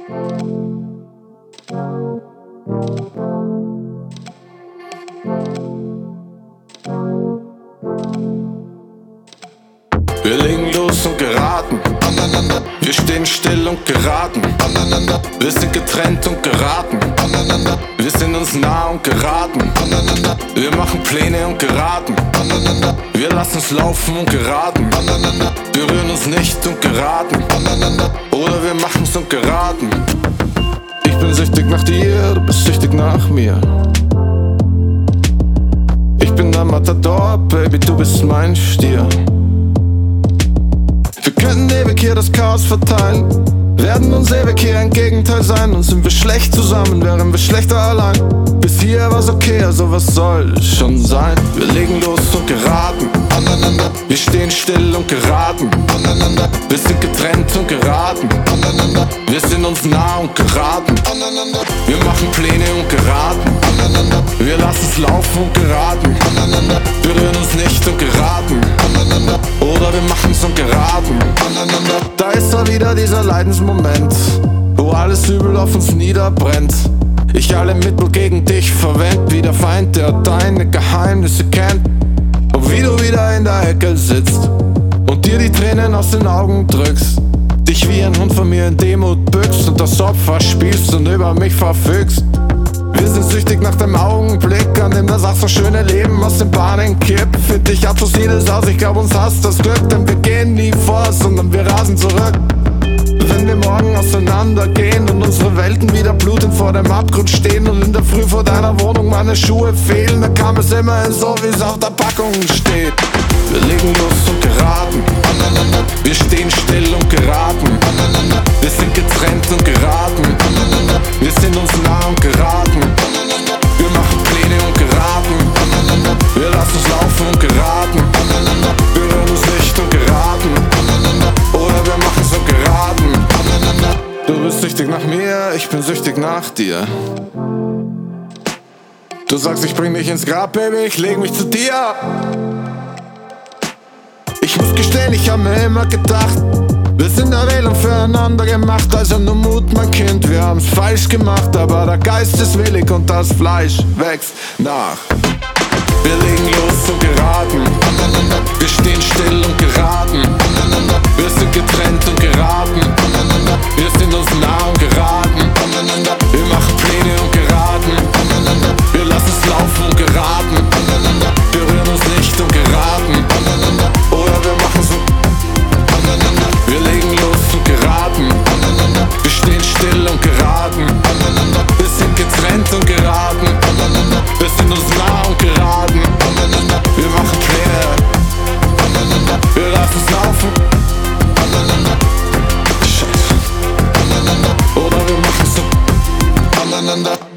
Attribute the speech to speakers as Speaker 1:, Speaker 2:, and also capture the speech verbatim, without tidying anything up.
Speaker 1: Wir legen los und geraten aneinander. Wir stehen still und geraten aneinander. Wir sind getrennt und geraten aneinander. Wir sind uns nah und geraten aneinander. Wir machen Pläne und geraten aneinander. Wir lassen es laufen und geraten aneinander. Berühren uns nicht und geraten aneinander. Oder wir machen's und geraten. Ich bin süchtig nach dir, du bist süchtig nach mir. Ich bin der Matador, Baby, du bist mein Stier. Wir könnten ewig hier das Chaos verteilen, werden uns ewig hier ein Gegenteil sein. Und sind wir schlecht zusammen, wären wir schlechter allein. Bis hier war's okay, also was soll schon sein. Wir legen los und geraten aneinander. Wir stehen still und geraten aneinander. Wir sind getrennt und geraten aneinander. Wir sind uns nah und geraten aneinander. Wir machen Pläne und geraten aneinander. Wir lassen es laufen und geraten aneinander. Berühren uns nicht und geraten aneinander. Oder wir machen's und geraten aneinander. Da ist er wieder, dieser Leidensmoment, wo alles Übel auf uns niederbrennt. Ich alle Mittel gegen dich verwend, wie der Feind, der deine Geheimnisse kennt. Und wie du wieder in der Ecke sitzt und dir die Tränen aus den Augen drückst. Dich wie ein Hund von mir in Demut bückst und das Opfer spielst und über mich verfügst. Wir sind süchtig nach dem Augenblick, an dem das ach so schöne Leben aus den Bahnen kippt. Find dich ab, so sieht es aus, ich glaub uns hasst das Glück. Denn wir gehen nie vor, sondern wir rasen zurück. Wenn wir morgen auseinandergehen und unsere Welten wieder blutend vor dem Abgrund stehen und in der Früh vor deiner Wohnung meine Schuhe fehlen, dann kam es immerhin so, wie es auf der Packung steht. Wir legen los und geraten aneinander. Wir stehen still und geraten aneinander. Wir sind getrennt und geraten aneinander. Wir sind uns nah und geraten aneinander. Wir machen Pläne und geraten aneinander. Wir lassen es laufen und geraten aneinander. Berühren uns nicht und geraten aneinander. Oder wir machen's und geraten aneinander. Du bist süchtig nach mir, ich bin süchtig nach dir. Du sagst, ich bring dich ins Grab, Baby, ich leg mich zu dir. Ich muss gestehen, ich hab mir immer gedacht, wir sind erwählt und füreinander gemacht. Also nur Mut, mein Kind, wir haben's falsch gemacht. Aber der Geist ist willig und das Fleisch wächst nach. Wir legen los und geraten aneinander. Wir stehen still und geraten aneinander. Wir sind getrennt und geraten aneinander. Wir sind uns nah und geraten aneinander. Wir machen Pläne und geraten aneinander. Wir lassen es laufen und geraten aneinander. Berühren uns nicht und geraten aneinander. Oder wir machen's und aneinander. Wir legen los und geraten aneinander. Wir stehen still und geraten aneinander. Wir sind getrennt und geraten aneinander. Wir sind uns nah und geraten aneinander. Wir machen Pläne aneinander. Wir lassen es laufen aneinander. Scheiße aneinander. Oder wir machen's und aneinander.